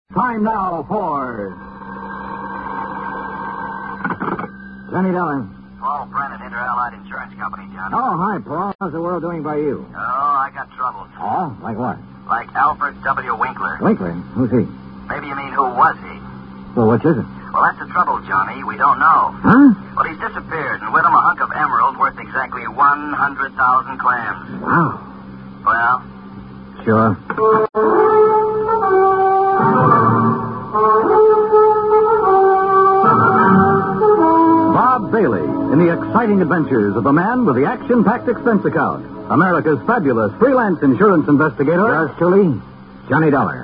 Time now for Johnny Dollar. Paul Brennan, Inter-Allied Insurance Company, Johnny. Oh, hi, Paul. How's the world doing by you? Oh, I got troubles. Oh, like what? Like Alfred W. Winkler. Winkler? Who's he? Maybe you mean who was he? Well, which is it? Well, that's the trouble, Johnny. We don't know. Huh? Well, he's disappeared, and with him a hunk of emerald worth exactly 100,000 clams. Wow. Well? Sure. Bob Bailey in the exciting adventures of the man with the action-packed expense account. America's fabulous freelance insurance investigator. Yours truly, Johnny Dollar.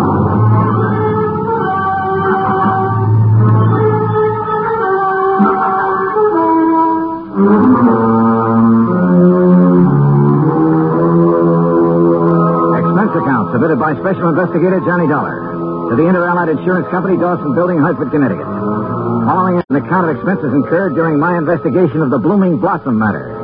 Expense account submitted by Special Investigator Johnny Dollar to the Inter-Allied Insurance Company, Dawson Building, Hartford, Connecticut. Following an account of expenses incurred during my investigation of the Blooming Blossom matter.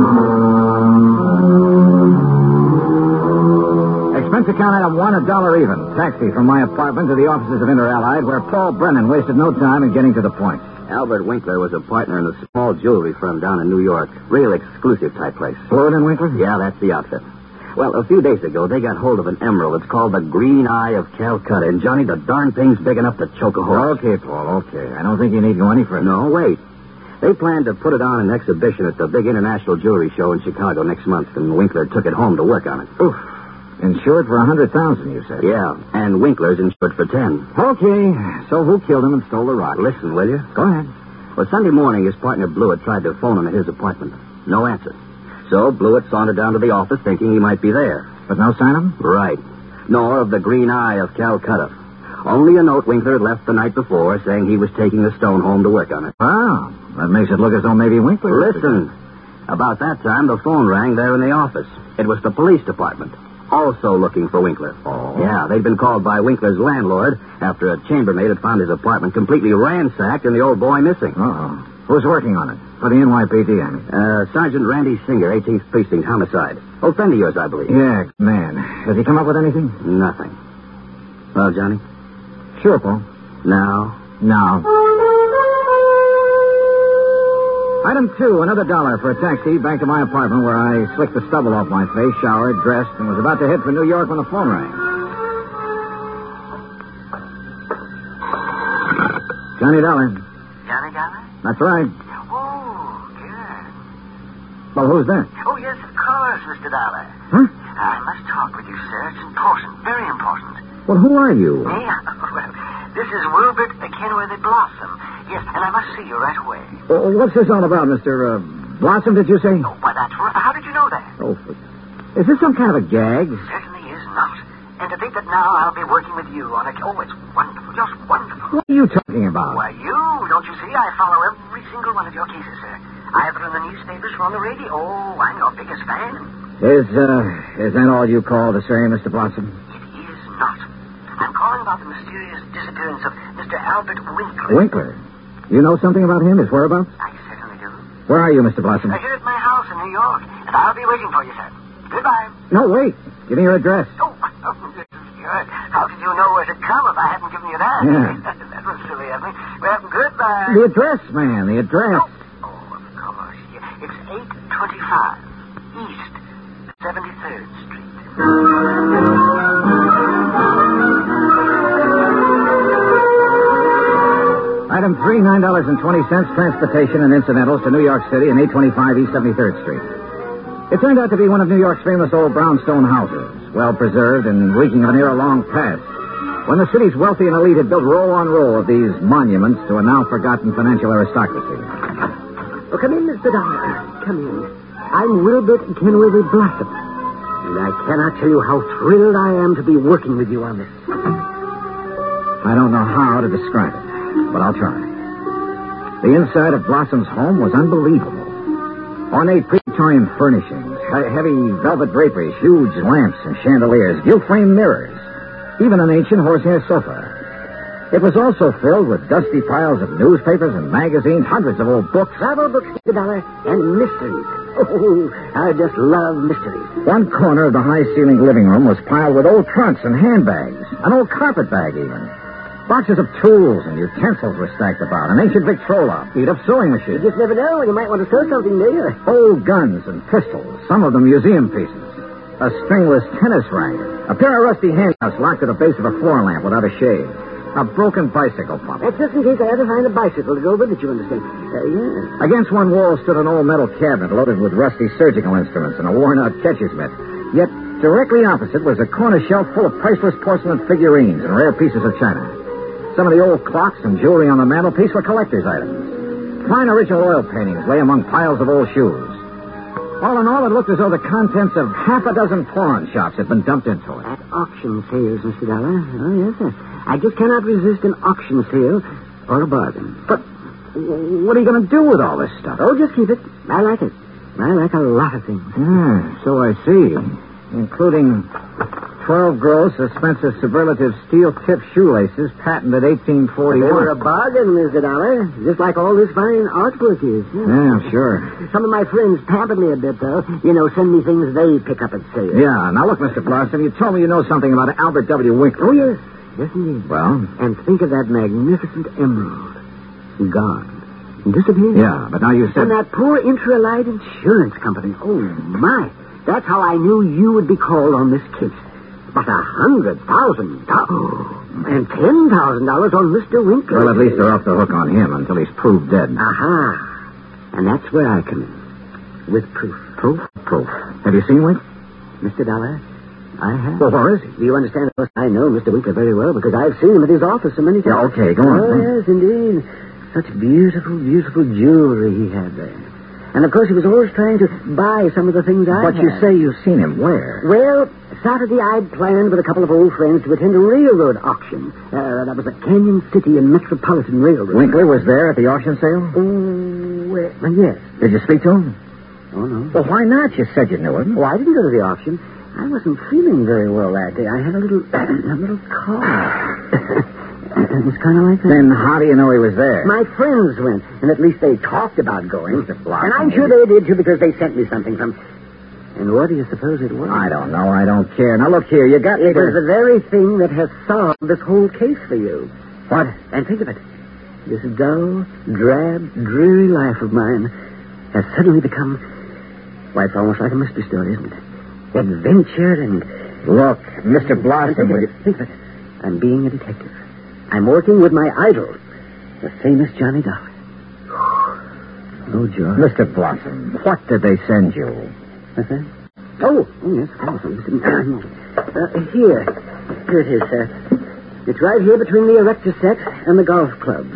Expense account item one, $1 even. Taxi from my apartment to the offices of Inter-Allied, where Paul Brennan wasted no time in getting to the point. Albert Winkler was a partner in a small jewelry firm down in New York. Real exclusive type place. Fluid and Winkler? Yeah, that's the outfit. Well, a few days ago, they got hold of an emerald. It's called the Green Eye of Calcutta. And, Johnny, the darn thing's big enough to choke a horse. Okay, Paul, okay. I don't think you need to go any further. No, wait. They planned to put it on an exhibition at the big international jewelry show in Chicago next month, and Winkler took it home to work on it. Oof. Insured for 100,000, you said? Yeah, and Winkler's insured for 10. Okay, so who killed him and stole the rock? Listen, will you? Go ahead. Well, Sunday morning, his partner Blewett tried to phone him at his apartment. No answer. So Blewett sauntered down to the office thinking he might be there. But no sign of him? Right. Nor of the Green Eye of Calcutta. Only a note Winkler had left the night before saying he was taking the stone home to work on it. Wow. That makes it look as though maybe Winkler... Listen. About that time, the phone rang there in the office. It was the police department. Also looking for Winkler. Oh. Yeah, they'd been called by Winkler's landlord after a chambermaid had found his apartment completely ransacked and the old boy missing. Uh-oh. Who's working on it? For the NYPD, I mean. Sergeant Randy Singer, 18th Precinct, homicide. Old friend of yours, I believe. Yeah, man. Has he come up with anything? Nothing. Well, Johnny? Sure, Paul. Now? Now. Item two, $1 for a taxi back to my apartment where I slicked the stubble off my face, showered, dressed, and was about to head for New York when the phone rang. Johnny Dollar. Johnny Dollar? That's right. Oh, good. Well, who's that? Oh, yes, of course, Mr. Dollar. Huh? I must talk with you, sir. It's important, very important. Well, who are you? Me? Well, this is Wilbert Kenworthy Blossom. Yes, and I must see you right away. What's this all about, Mr. Blossom, did you say? Oh, why, that's right. How did you know that? Oh, is this some kind of a gag? Certainly is not. And to think that now I'll be working with you on a... Oh, it's wonderful, just wonderful. What are you talking about? Why, you, don't you see? I follow every single one of your cases, sir. Either in the newspapers or on the radio. Oh, I'm your biggest fan. Is that all you call to say, Mr. Blossom? It is not. I'm calling about the mysterious disappearance of Mr. Albert Winkler. Winkler? You know something about him, his whereabouts? I certainly do. Where are you, Mr. Blossom? Here at my house in New York, and I'll be waiting for you, sir. Goodbye. No, wait. Give me your address. Oh, this is good. How did you know where to come if I hadn't given you that? Yeah. That was silly of me. Well, goodbye. The address, man, the address. Oh, of course. Yeah. It's 825 East 73rd Street. Item 3, $9.20, transportation and incidentals to New York City and 825 East 73rd Street. It turned out to be one of New York's famous old brownstone houses, well-preserved and reeking of an era-long past, when the city's wealthy and elite had built row on row of these monuments to a now-forgotten financial aristocracy. Oh, come in, Mr. Dollar. Come in. I'm Wilbert Kenworthy Blossom, and I cannot tell you how thrilled I am to be working with you on this. I don't know how to describe it, but I'll try. The inside of Blossom's home was unbelievable. Ornate Victorian furnishings, heavy velvet draperies, huge lamps and chandeliers, gilt-framed mirrors, even an ancient horsehair sofa. It was also filled with dusty piles of newspapers and magazines, hundreds of old books. Travel books, Mr. Dollar, and mysteries. Oh, I just love mysteries. One corner of the high-ceilinged living room was piled with old trunks and handbags, an old carpet bag even. Boxes of tools and utensils were stacked about, an ancient Victrola, beat-up sewing machine. You just never know. You might want to sew something there. Old guns and pistols, some of them museum pieces. A stringless tennis racket. A pair of rusty handcuffs locked to the base of a floor lamp without a shade. A broken bicycle pump. That's just in case I ever find a bicycle to go with it, you understand. Yeah. Against one wall stood an old metal cabinet loaded with rusty surgical instruments and a worn-out catcher's mitt. Yet, directly opposite was a corner shelf full of priceless porcelain figurines and rare pieces of china. Some of the old clocks and jewelry on the mantelpiece were collector's items. Fine original oil paintings lay among piles of old shoes. All in all, it looked as though the contents of half a dozen pawn shops had been dumped into it. At auction sales, Mr. Dollar. Oh, yes, sir. I just cannot resist an auction sale or a bargain. But what are you going to do with all this stuff? Oh, just keep it. I like it. I like a lot of things. So I see. Including 12 gross, expensive superlative steel-tipped shoelaces patented 1841. They were a bargain, Mr. Dollar. Just like all this fine artwork is. Yeah, sure. Some of my friends pamper me a bit, though. You know, send me things they pick up at sale. Yeah. Now, look, Mr. Blossom, you told me you know something about Albert W. Winkler. Oh, yes. Yes, indeed. Well? And think of that magnificent emerald. Gone. Disappeared. Yeah, but now you said... And that poor Intralite Insurance Company. Oh, my. That's how I knew you would be called on this case. But $100,000 and $10,000 on Mr. Winkler. Well, at least they're off the hook on him until he's proved dead. Aha. And that's where I come in. With proof. Proof? Proof. Have you seen Wink? Mr. Dollar, I have. Well, where is he? Do you understand? I know Mr. Winkler very well because I've seen him at his office so many times. Yeah, okay, go on. Oh, yes, indeed. Such beautiful, beautiful jewelry he had there. And, of course, he was always trying to buy some of the things I But had. you say you've seen him. Where? Well, Saturday I'd planned with a couple of old friends to attend a railroad auction. That was at Canyon City and Metropolitan Railroad. Winkler was there at the auction sale? Oh, well, yes. Did you speak to him? Oh, no. Well, why not? You said you knew him. Oh, I didn't go to the auction. I wasn't feeling very well that day. I had a little cough. It was kind of like that. Then how do you know he was there? My friends went, and at least they talked about going. Mr. Blossom, And I'm sure they did, too, because they sent me something from... And what do you suppose it was? I don't know. I don't care. Now, look here. You got me It was the very thing that has solved this whole case for you. What? And think of it. This dull, drab, dreary life of mine has suddenly become... Why, it's almost like a mystery story, isn't it? Adventure and... Look, Mr. Blossom... Think of it. I'm being a detective. I'm working with my idol, the famous Johnny Dollar. Oh, George. Mr. Blossom, what did they send you? What's that? Oh, yes, of course. Here it is, sir. It's right here between the erector set and the golf clubs.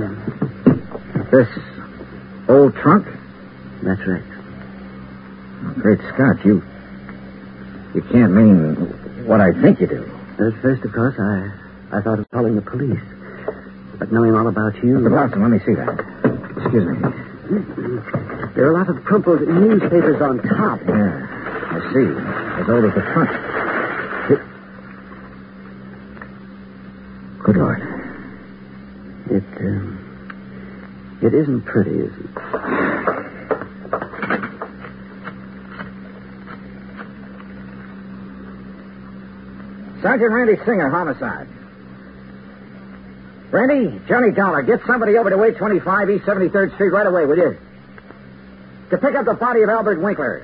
This old trunk? That's right. Oh, great Scott, you can't mean what I think you do. At first, of course, I thought of calling the police. But knowing all about you... Mr. Blossom, let me see that. Excuse me. There are a lot of crumpled newspapers on top. Yeah, I see. As old as the trunk. Good Lord. It isn't pretty, is it? Sergeant Randy Singer, homicide. Randy, Johnny Dollar, get somebody over to 825 East 73rd Street right away, will you? To pick up the body of Albert Winkler.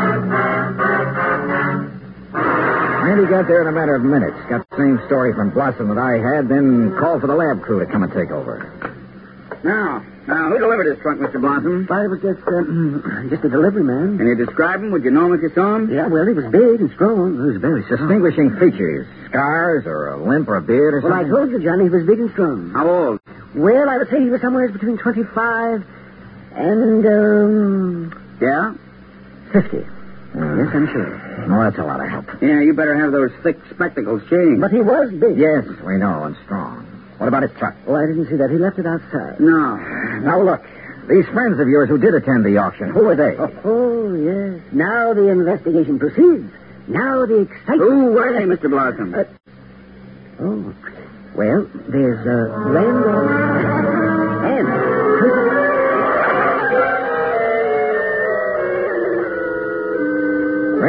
Randy got there in a matter of minutes. Got the same story from Blossom that I had, then called for the lab crew to come and take over. Now, who delivered this trunk, Mr. Blossom? Well, it was just a delivery man. Can you describe him? Would you know him if you saw him? Yeah, well, he was big and strong. He was very strong. Distinguishing features. Scars or a limp or a beard or Well, I something? told you, Johnny, he was big and strong. How old? Well, I would say he was somewhere between 25 and, Yeah? 50. Yes, I'm sure. Oh, that's a lot of help. Yeah, you better have those thick spectacles changed. But he was big. Yes, we know, and strong. What about his truck? Oh, I didn't see that. He left it outside. No. Now, look. These friends of yours who did attend the auction, who are they? Oh, yes. Now the investigation proceeds. Now the excitement... Who were they, Mr. Blossom? Oh. Well, there's Randolph and...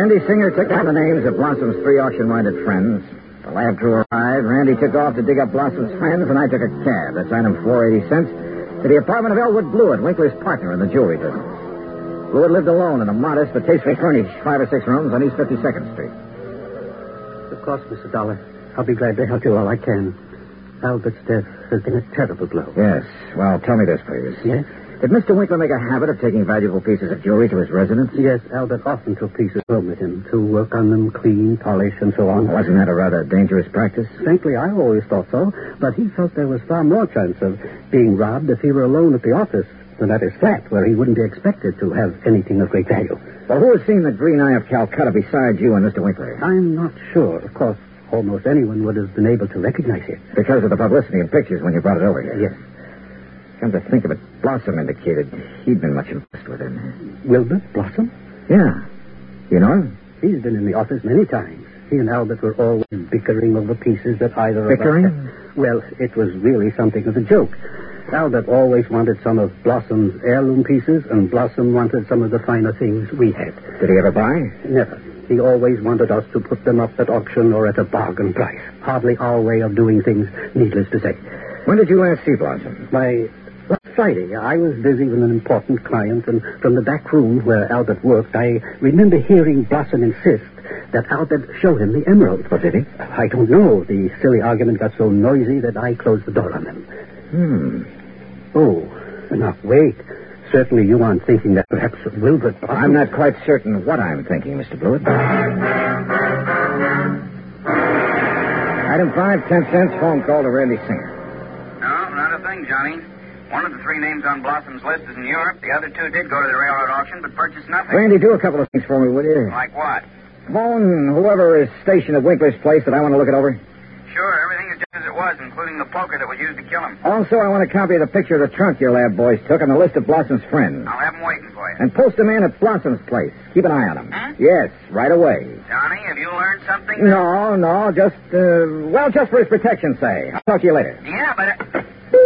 Randy Singer took down the names of Blossom's 3 auction-minded friends. The lab crew arrived. Randy took off to dig up Blossom's friends, and I took a cab. That's item 480 cents to the apartment of Elwood Blewett, Winkler's partner in the jewelry business. Blewett lived alone in a modest but tastefully furnished 5 or 6 rooms on East 52nd Street. Of course, Mr. Dollar. I'll be glad to help you all I can. Albert's death has been a terrible blow. Yes. Well, tell me this, please. Yes? Did Mr. Winkler make a habit of taking valuable pieces of jewelry to his residence? Yes, Albert often took pieces home with him to work on them, clean, polish, and so on. Wasn't that a rather dangerous practice? Frankly, I always thought so, but he felt there was far more chance of being robbed if he were alone at the office than at his flat, where he wouldn't be expected to have anything of great value. Well, who has seen the Green Eye of Calcutta besides you and Mr. Winkler? I'm not sure. Of course, almost anyone would have been able to recognize it. Because of the publicity and pictures when you brought it over here? Yes. Come to think of it, Blossom indicated he'd been much impressed with him. Wilbur Blossom? Yeah. You know him? He's been in the office many times. He and Albert were always bickering over pieces that either of us... Bickering? Well, it was really something of a joke. Albert always wanted some of Blossom's heirloom pieces, and Blossom wanted some of the finer things we had. Did he ever buy? Never. He always wanted us to put them up at auction or at a bargain price. Hardly our way of doing things, needless to say. When did you last see Blossom? Last Friday. I was busy with an important client, and from the back room where Albert worked, I remember hearing Blossom insist that Albert show him the emerald. What did he? I don't know. The silly argument got so noisy that I closed the door on them. Oh, now, wait. Certainly you aren't thinking that perhaps Wilbur Blossom... I'm not quite certain what I'm thinking, Mr. Blewett. Item 5, 10 cents, phone call to Randy Singer. No, not a thing, Johnny. One of the 3 names on Blossom's list is in Europe. The other 2 did go to the railroad auction, but purchased nothing. Randy, do a couple of things for me, will you? Like what? Phone whoever is stationed at Winkler's place that I want to look it over. Sure, everything is just as it was, including the poker that was used to kill him. Also, I want a copy of the picture of the trunk your lab boys took and the list of Blossom's friends. I'll have them waiting for you. And post a man at Blossom's place. Keep an eye on him. Huh? Yes, right away. Johnny, have you learned something? No, just for his protection's sake. I'll talk to you later. Yeah, but...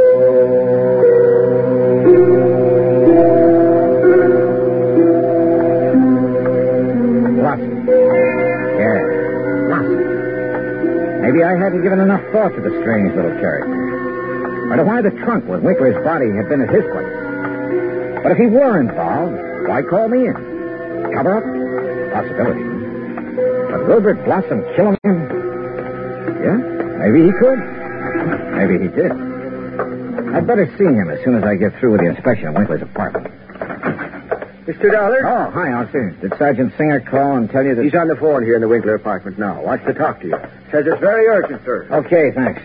Blossom. Yes, Blossom. Maybe I hadn't given enough thought to the strange little character. Or to why the trunk with Winkler's body had been at his place. But if he were involved, why call me in? Cover up? Possibility. But Wilbert Blossom kill him? Yeah, maybe he could. Maybe he did. I'd better see him as soon as I get through with the inspection of Winkler's apartment. Mr. Dollar? Oh, hi, officer. Did Sergeant Singer call and tell you that... He's on the phone here in the Winkler apartment now. Wants to talk to you. Says it's very urgent, sir. Okay, thanks.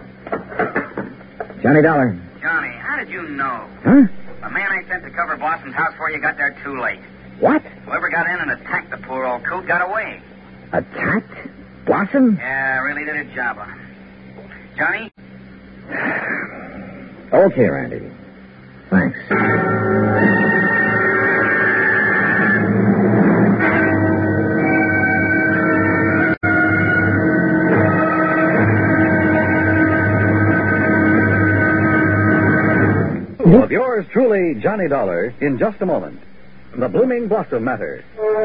Johnny Dollar. Johnny, how did you know? Huh? The man I sent to cover Blossom's house for you got there too late. What? Whoever got in and attacked the poor old coot got away. Attacked? Blossom? Yeah, really did a job on him. Johnny? Okay, Randy. Thanks. Of yours truly, Johnny Dollar, in just a moment. The Blooming Blossom Matter.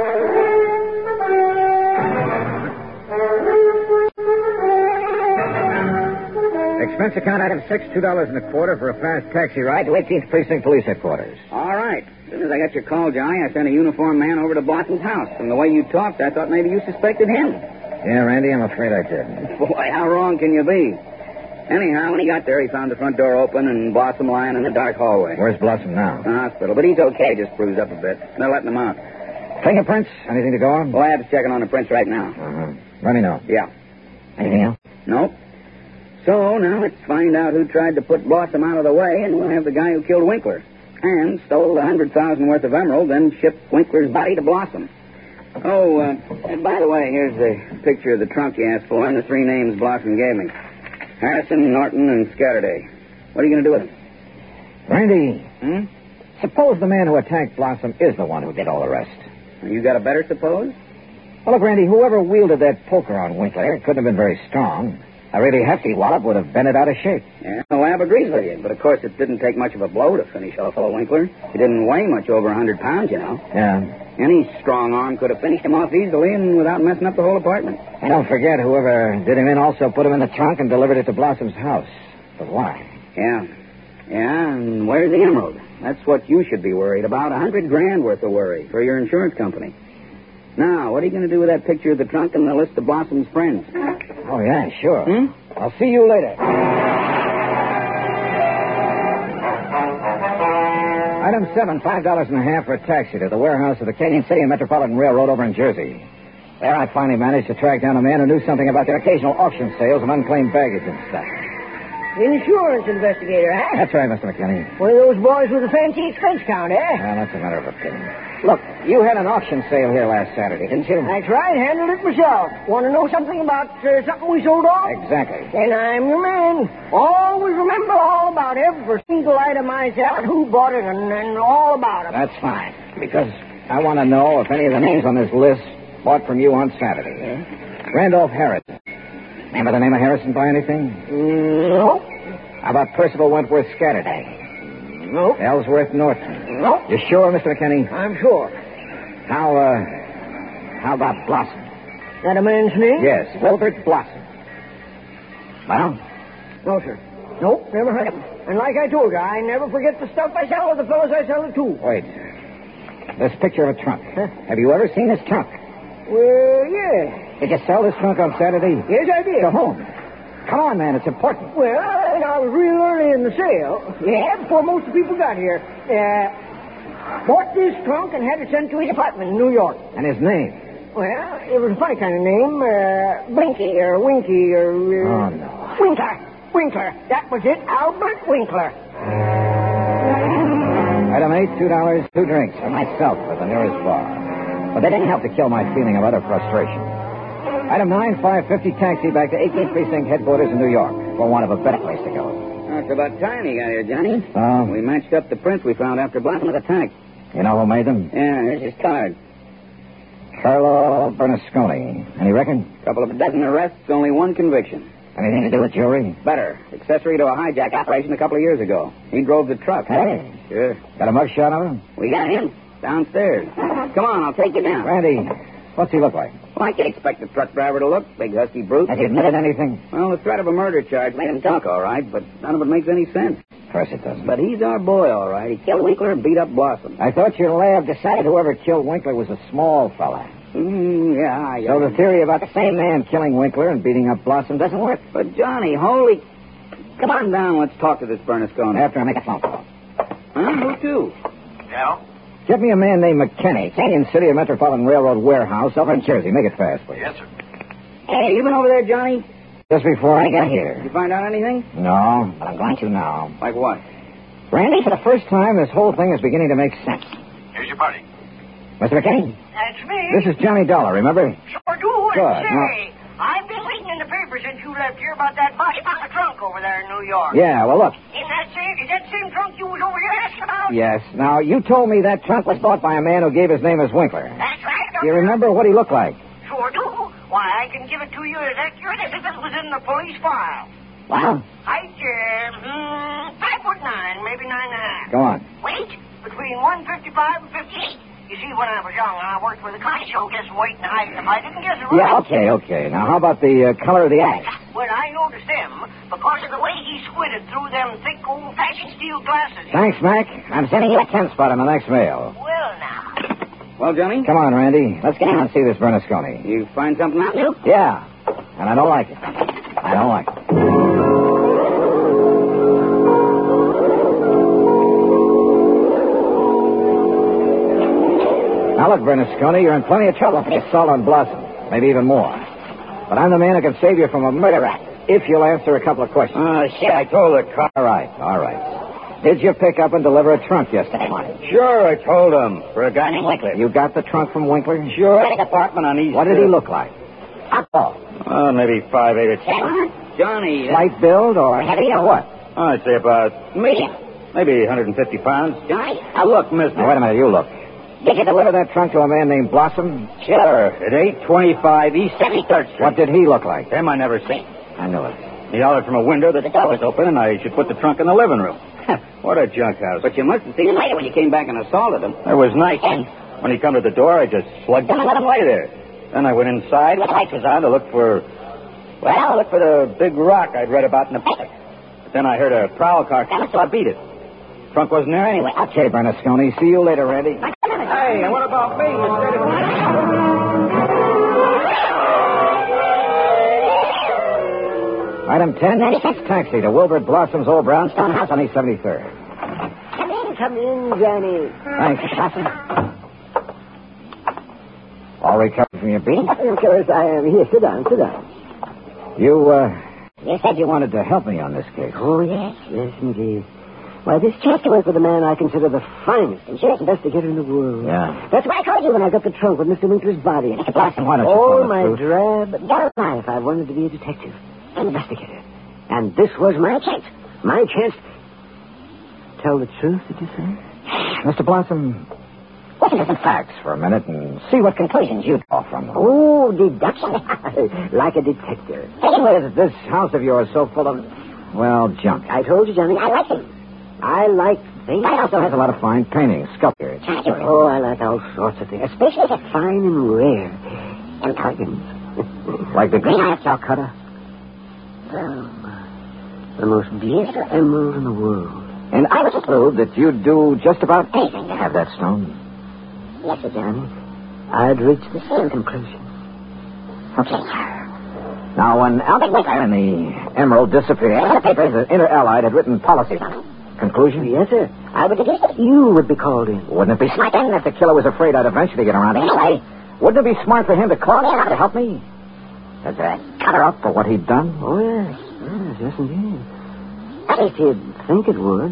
Expense account item 6, $2.25 for a fast taxi ride to 18th Precinct Police Headquarters. All right. As soon as I got your call, Johnny, I sent a uniformed man over to Blossom's house. From the way you talked, I thought maybe you suspected him. Yeah, Randy, I'm afraid I did. Boy, how wrong can you be? Anyhow, when he got there, he found the front door open and Blossom lying in the dark hallway. Where's Blossom now? The hospital, but he's okay, just bruised up a bit. They're letting him out. Fingerprints? Anything to go on? The lab's checking on the prints right now. Uh-huh. Let me know. Yeah. Anything else? Nope. So, now let's find out who tried to put Blossom out of the way, and we'll have the guy who killed Winkler. And stole the $100,000 worth of emerald, then shipped Winkler's body to Blossom. Oh, and by the way, here's the picture of the trunk you asked for and the 3 names Blossom gave me. Harrison, Norton, and Scatterday. What are you going to do with them? Randy. Suppose the man who attacked Blossom is the one who did all the rest. You got a better suppose? Well, look, Randy, whoever wielded that poker on Winkler couldn't have been very strong. A really hefty wallop would have bent it out of shape. Yeah, the lab agrees with you. But, of course, it didn't take much of a blow to finish off old Winkler. He didn't weigh much over 100 pounds, you know. Yeah. Any strong arm could have finished him off easily and without messing up the whole apartment. And don't forget, whoever did him in also put him in the trunk and delivered it to Blossom's house. But why? Yeah. Yeah, and where's the emerald? That's what you should be worried about. $100,000 worth of worry for your insurance company. Now, what are you going to do with that picture of the trunk and the list of Blossom's friends? Oh, yeah, sure. I'll see you later. Item 7, $5.50 for a taxi to the warehouse of the Canyon City and Metropolitan Railroad over in Jersey. There I finally managed to track down a man who knew something about the occasional auction sales of unclaimed baggage and stuff. Insurance investigator, huh? That's right, Mr. McKinney. One of those boys with a fancy expense count, eh? Well, that's a matter of opinion. Look, you had an auction sale here last Saturday, didn't you? That's right. Handled it myself. Want to know something about something we sold off? Exactly. Then I'm your man. Always remember all about every single item I sell and who bought it and all about it. That's fine, because I want to know if any of the names on this list bought from you on Saturday. Randolph Harrison. Remember the name of Harrison by anything? No. How about Percival Wentworth Scatterday? No. Ellsworth Norton? No. You sure, Mr. McKinney? I'm sure. How about Blossom? That a man's name? Yes, Wilbert Blossom. Well? No, sir. Nope, never heard of him. And like I told you, I never forget the stuff I sell or the fellows I sell it to. Wait. This picture of a trunk. Huh? Have you ever seen this trunk? Well, yeah. Did you sell this trunk on Saturday? Yes, I did. To whom? Come on, man, it's important. Well, I was real early in the sale. Yeah, before most of the people got here. Bought this trunk and had it sent to his apartment in New York. And his name? Well, it was a funny kind of name. Blinky or Winky or... Oh, no. Winkler. That was it. Albert Winkler. Item 8, $2, 2 drinks for myself at the nearest bar. But they didn't help to kill my feeling of utter frustration. Item 9, $5.50 taxi back to 18th Precinct headquarters in New York for want of a better place to go. It's about time you got here, Johnny. Oh? We matched up the prints we found after Blossom's attack. You know who made them? Yeah, here's his card. Carlo Bernasconi. Any reckon? Couple of a dozen arrests, only one conviction. Anything to do with jewelry? Better. Accessory to a hijack operation a couple of years ago. He drove the truck. Hey. Sure. Got a mugshot of him? We got him. Downstairs. Come on, I'll take you down. Randy, what's he look like? Well, I can expect a truck driver to look. Big, husky brute. Has he admitted anything? Well, the threat of a murder charge made him talk all right, but none of it makes any sense. Of course it doesn't. But he's our boy, all right. He killed Winkler and beat up Blossom. I thought your lab decided whoever killed Winkler was a small fella. Yeah. So the theory about the same man killing Winkler and beating up Blossom doesn't work? But, Johnny, holy... Come on down. Let's talk to this Bernasconi. After I make a phone call. Huh? Who to? Yeah? Get me a man named McKinney, Canyon City and Metropolitan Railroad warehouse over in Jersey. Make it fast, please. Yes, sir. Hey, you been over there, Johnny? Just before I got Did here. you find out anything? No, but I'm going to now. Like what? Randy, for the first time, this whole thing is beginning to make sense. Here's your party. Mr. McKinney, That's me. this is Johnny Dollar, remember? Sure do. Good. Say, I've been reading in the paper since you left here about that body box trunk over there in New York. Yeah, well, look. Is that same trunk you was over here asking about? Yes. Now, you told me that trunk was bought by a man who gave his name as Winkler. That's right. Do you remember what he looked like? Sure do. Why, I can give it to you as accurate as if it was in the police file. Wow. Height, 5'9", maybe 9.5. Go on. Weight, between 155 and 58. You see, when I was young, I worked with a car show guessing weight and height. If I didn't guess it right... Yeah, okay. Now, how about the color of the eyes? Well, I noticed them because of the way he squinted through them thick, old-fashioned steel glasses. Thanks, Mac. I'm sending you a 10 spot on the next mail. Well, now. Well, Johnny? Come on, Randy. Let's get down and see this Bernasconi. You find something out, Luke? Yeah. And I don't like it. I don't like it. Now, look, Bernasconi, you're in plenty of trouble for the assault on Blossom. Maybe even more. But I'm the man who can save you from a murder rap if you'll answer a couple of questions. Oh, shit, I told the car. All right. Did you pick up and deliver a trunk yesterday morning? Sure, I told him. For a guy named Winkler. You got the trunk from Winkler? Sure. At an apartment on East... What did he look like? How tall? maybe 5'8" or 10. Johnny... Slight build or heavy or what? I'd say about... Medium. Maybe 150 pounds. Johnny? Now, look, mister. Now, wait a minute, you look. Did you deliver that trunk to a man named Blossom? Sure. At 825 East 73rd Street. What did he look like? Him I never seen. I knew it. He hollered from a window that the door was open and I should put the trunk in the living room. What a junk house. But you must have seen him later when you came back and assaulted him. It was night. When he come to the door, I just slugged him and let him lay there. Then I went inside when the lights was on to look for... Well, I looked for the big rock I'd read about in the paper. But then I heard a prowl car coming, so I beat it. Trunk wasn't there anyway. Okay, Bernasconi. See you later, Randy. Hey, what about me? Item 10, 96 taxi to Wilbert Blossom's old brownstone house on East 73rd. Come in, Johnny. Thanks, Blossom. All recovered from your beating? Of course I am. Here, sit down. You said you wanted to help me on this case. Oh, yes, indeed. Why, this Chester was with a man I consider the finest insurance investigator in the world. Yeah. That's why I called you when I got the trunk with Mr. Winkler's body. Mr. Blossom, why don't you all tell the my truth? drab life, I wanted to be a detective, an investigator. And this was my chance. My chance to tell the truth, did you say? Mr. Blossom, listen to some facts for a minute and see what conclusions you draw from them. Oh, deduction. Like a detective. Is this house of yours so full of, well, junk? I told you, Johnny, I like him. I like things. It also has a lot of fine paintings, sculptures. Oh, I like all sorts of things, especially the fine and rare. And carvings. Like the green eye of Calcutta? Oh, the most beautiful emerald in the world. And I would conclude that you'd do just about anything to have that stone. Yes, sir, Johnny. I'd reach the same conclusion. Okay. Now, when Albert Winkler and the emerald disappeared, the papers that Inter Allied had written policies on it. Conclusion? Yes, sir. I would suggest that you would be called in. Wouldn't it be smart then if the killer was afraid I'd eventually get around anyway? Wouldn't it be smart for him to call me out to help me? As a cover-up for what he'd done? Oh, yes. Yes, indeed. At least he'd think it would.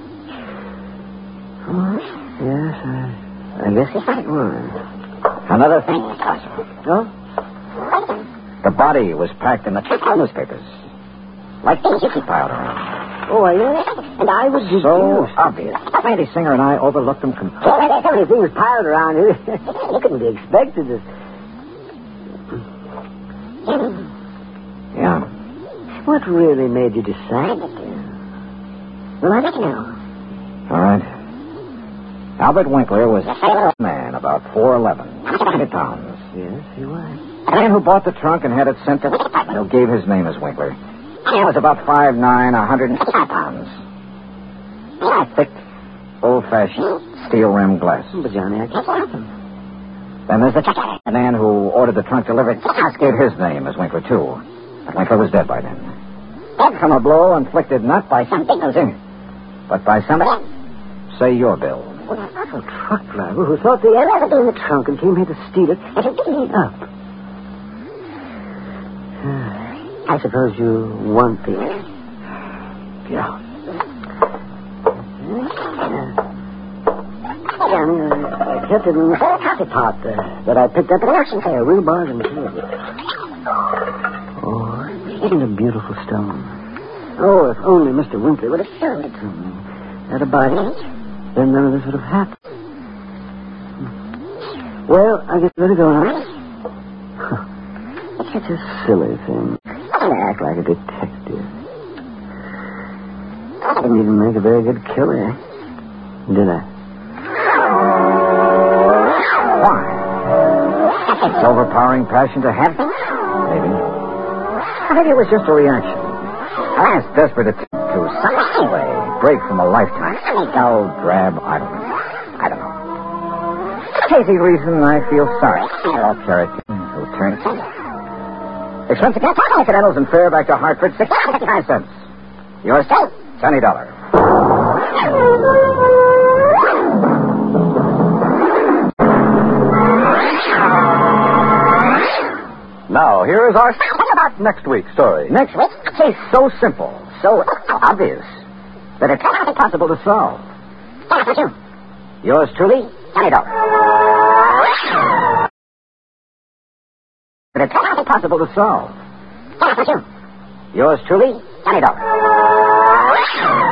Oh, yes, I guess it would. Another thing, Blossom. Oh? The body was packed in the newspapers. Like things you keep piled around. Oh, yes? And I was just... So obvious. Randy Singer and I overlooked them completely. Well, there's so many things piled around here. You couldn't be expected to... Yeah. What really made you decide to? Well, I'd like to know. All right. Albert Winkler was a sailor man, about 4'11", 100 pounds. Yes, he was. A man who bought the trunk and had it sent to the department who gave his name as Winkler. He was about 5'9", 155 pounds. A thick, old-fashioned steel-rimmed glass. But, Johnny, I can't help him. Then there's the man who ordered the trunk delivered. Gave his name as Winkler, too. But Winkler was dead by then. Dead from a blow inflicted not by some big singer, but by somebody. Say your bill. Well, that awful truck driver who thought the air was in the trunk and came here to steal it and to dig it up. I suppose you want the... Yeah. Johnny, I kept it in the coffee pot that I picked up at an auction fair. Real bargain, too. Oh, isn't it a beautiful stone? Oh, if only Mr. Winkler would have sold it to me at a bargain, then none of this would have happened. Well, I guess I better go now. It's such a silly thing. I act like a detective. I didn't even make a very good killer, did I? Why? It's overpowering passion to have things? Maybe. Maybe it was just a reaction. A last desperate attempt to some way break from a lifetime of dull, drab idleness. I don't know. For crazy reason, I feel sorry for all character who turned singer. Expense account, incidentals and fare back to Hartford, $6.55. Yours still, $70. Now, here is our about next week's story. Next week's case so simple, so obvious, that it's impossible to solve. Yours truly, $20. But it's impossible to solve. Yours truly, $20.